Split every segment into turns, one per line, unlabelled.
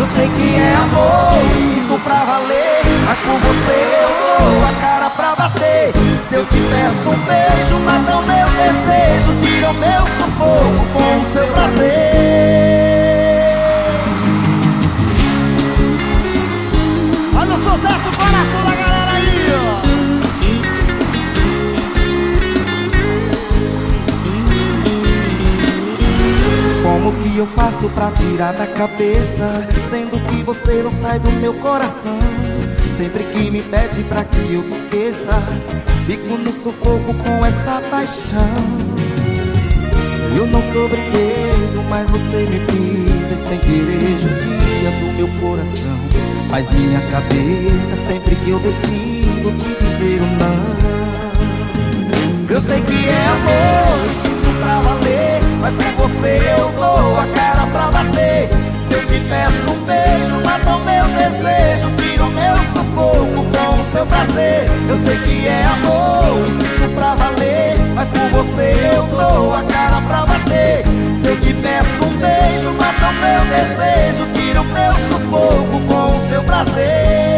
sei que é amor, me sinto pra valer, mas por você eu dou a cara pra bater. Se eu te peço um beijo, mata o meu desejo, tira o meu sufoco com o seu prazer.
Olha o sucesso, coração da galera aí, ó.
Como que eu faço pra tirar da cabeça, sendo que você não sai do meu coração? Sempre que me pede pra que eu te esqueça, fico no sufoco com essa paixão. Eu não sou brinquedo, mas você me pisa e sem querer judia do meu coração. Faz minha cabeça sempre que eu decido te dizer um não. Eu sei que é amor, eu sinto pra valer, mas por você eu dou a cara pra bater. Se eu te peço um beijo, mata o meu desejo, tira o meu sufoco com o seu prazer. Eu sei que é amor, eu sinto pra valer, mas por você eu dou a cara pra bater. Se eu te peço um beijo, mata o meu desejo, tira o meu sufoco com o seu prazer.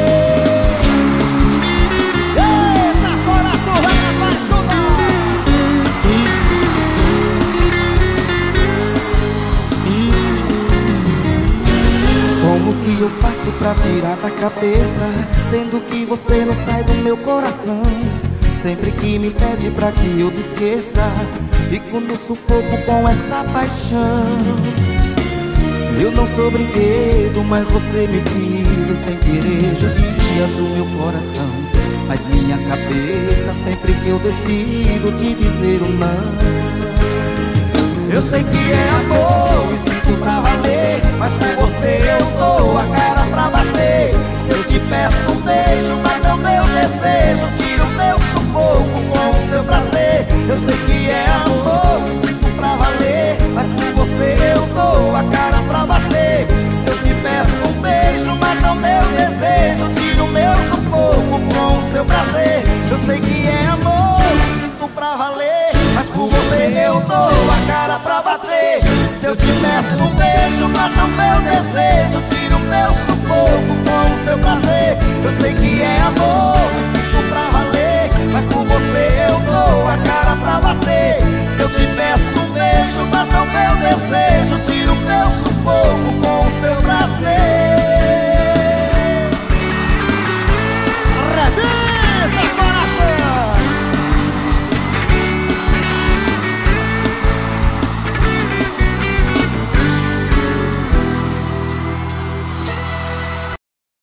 Como que eu faço pra tirar da cabeça, sendo que você não sai do meu coração? Sempre que me pede pra que eu te esqueça, fico no sufoco com essa paixão. Eu não sou brinquedo, mas você me pisa sem querer judia do meu coração. Faz minha cabeça sempre que eu decido te dizer um não. Eu sei que é amor, me sinto pra valer, mas por você eu dou a cara pra bater. Se eu te peço um beijo, mata o meu desejo, tira o meu sufoco com o seu prazer. Eu sei que é amor, me sinto pra valer, mas por você eu dou a cara pra bater. Se eu te peço um beijo, mata o meu desejo, tira o meu sufoco com o seu prazer. Eu sei que é amor, me sinto pra valer, mas por você eu dou a cara pra bater. Se eu te peço um beijo, mata o meu desejo, tira o meu sufoco com o seu prazer. Eu sei que é amor.